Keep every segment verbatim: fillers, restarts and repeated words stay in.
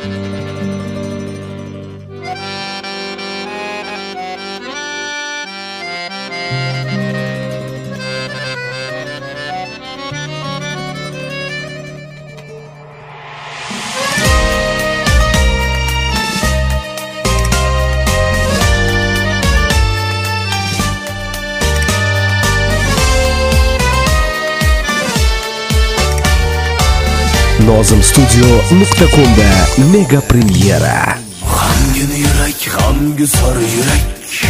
Nozim studio nuqta com'da mega premyera. G'amgin yurak, g'amgusor yurak,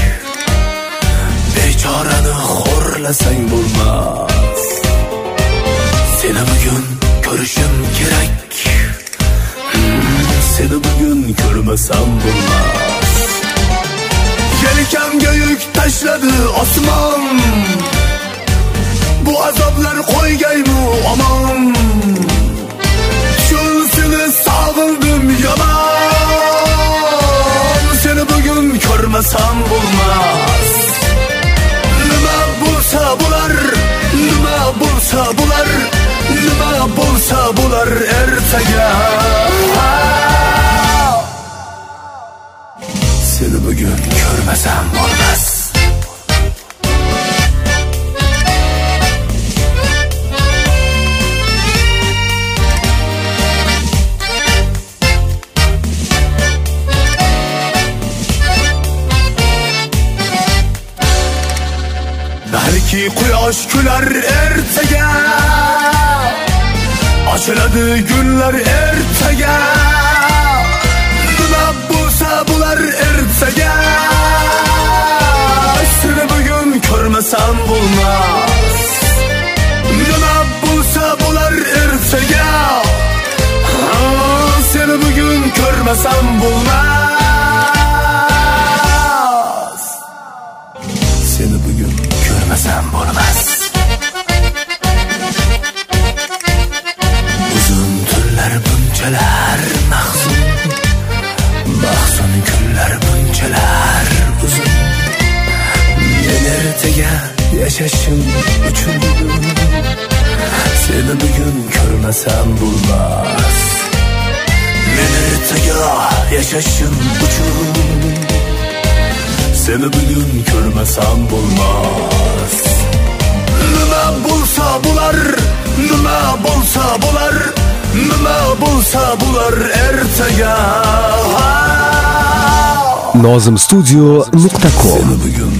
bechorani xo'rlasang bo'lmas. Seni bugun ko'rishim kerak, hmm, seni bugun ko'rmasam bo'lmas. Yelkamga yuk tashladi osmon, bu azoblar qo'ygaymi omon. Seni sog'indim yomon, seni bugun ko'rmasam bo'lmas. Nima bo'lsa bo'lar, nima bo'lsa bo'lar, nima bo'lsa bo'lar ertaga. Seni bugun ko'rmasam bo'lmas. Belki quyosh kular ertaga, ochiladi gullar ertaga. Nima bo'lsa bo'lar ertaga, seni bugun ko'rmasam bo'lmas. Nima bo'lsa bo'lar ertaga, seni bugun ko'rmasam bo'lmas. Seni bugun ko'rmasam bo'lmas. Uzun tunlar bunchalar mahzun, mahzun kunlar bunchalar uzun. Men ertaga yashashim uchun seni bugun ko'rmasam bo'lmas. Men ertaga yashashim uchun seni bugun ko'rmasam bo'lmas. Nima bo'lsa bo'lar, nima bo'lsa bo'lar, nima bo'lsa bo'lar ertaga. Nozim studio nuqta com Seni bugun